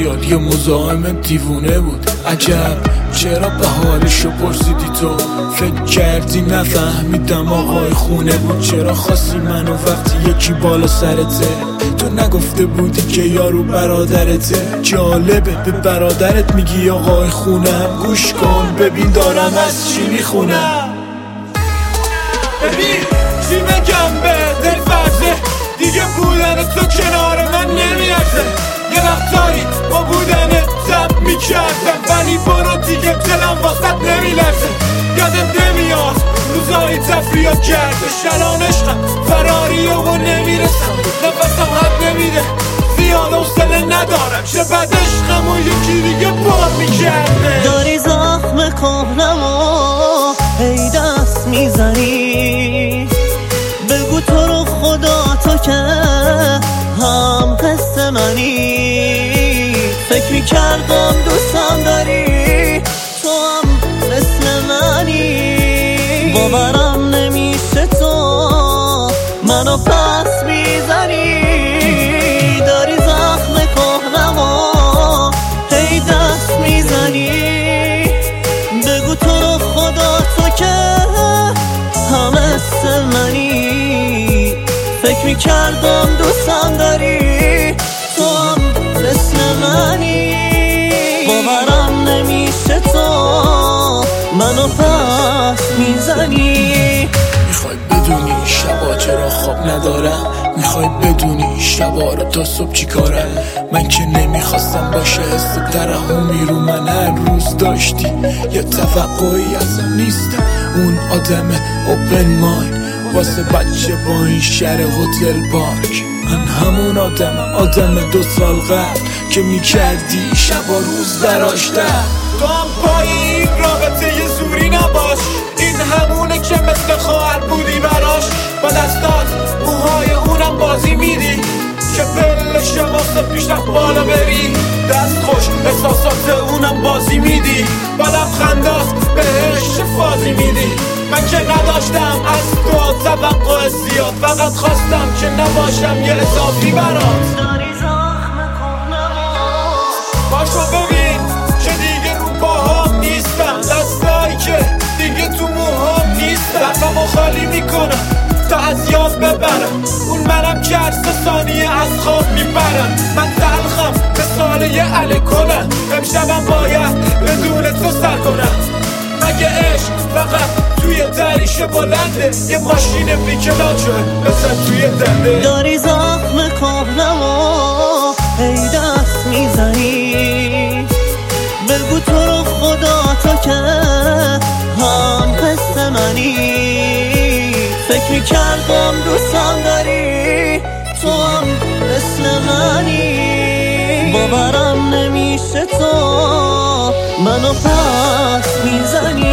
خیال یه مزاحم دیوونه بود. عجب چرا به حالشو پرسیدی تو؟ فکر کردی نفهمیدم آقای خونه بود؟ چرا خواستی منو وقتی یکی بالا سرته؟ تو نگفته بودی که یارو برادرته؟ جالبه به برادرت میگی آقای خونم. گوش کن ببین دارم از چی میخونم. ببین چی بگم به دلفرزه، دیگه بودن تو کنار من نمیارزه. یه وقتایی با بودن زب میکردم، ولی برو دیگه دلم واسط نمیلرزه. یادت نمیاد روزایی تفریح کرده شلان عشقم فراریه و نمیرسم، نفسم حد نمیده زیاد حوصله ندارم. چه بد عشقم و یکی دیگه بار میکرده. داری زخم کهنم و هی دست میزنی، بگو تو رو خدا تو که هم قصه منی. فکر میکردم دوستم داری تو هم مثل منی، باورم نمیشه تو منو پس میزنی. داری زخم کهنم و هی دست میزنی، بگو تو رو خدا تو که هم مثل منی. فکر میکردم دوستم داری تو هم مثل منی، باورم نمیشه تو منو پس میزنی. میخوای بدونی شبا چرا خواب ندارم؟ میخوای بدونی شبا رو تا صبح چی کارم؟ من که نمیخواستم باشه حس ترحمی رو من هر روز داشتی. یه توقعی ازم نیستم، اون آدم اوپن مایند واسه بچه با این شهر هتل پارک. من همون آدم 2 سال قبل که میکردی شبا روز براش در. تو هم پای این رابطه یه زوری نباش، این همونه که مثل خواهر بودی براش. با دستات موهای اونم بازی میدی که بلشه واسه پیشرفت بالا بری. دست خوش احساسات اونم بازی میدی، با لبخندات بهش فازی میدی. من که نداشتم از تو توقع زیاد، فقط خواستم که نباشم یه اضافی برات. داری زخم کهنم باشو ببین که دیگه رو پاهام نیستم، دستایی که دیگه تو موهام نیستم. لبمو خالی میکنم تا از یاد ببرم، اون منم که هر 3 ثانیه از خواب میبرم. من تلخم به ساله یه الکلم، امشبم باید بدون تو سر کنم. مگه عشق فقط توی دریشه بلنده؟ یه ماشین بیکلاجه مثل توی دنده. داری زخم کهنم و هی دست میزنی، بگو تو رو خدا تو که هم قصه منی. فکر میکردم دوستم داری تو هم مثل منی، باورم نمیشه تو منو پس میزنی.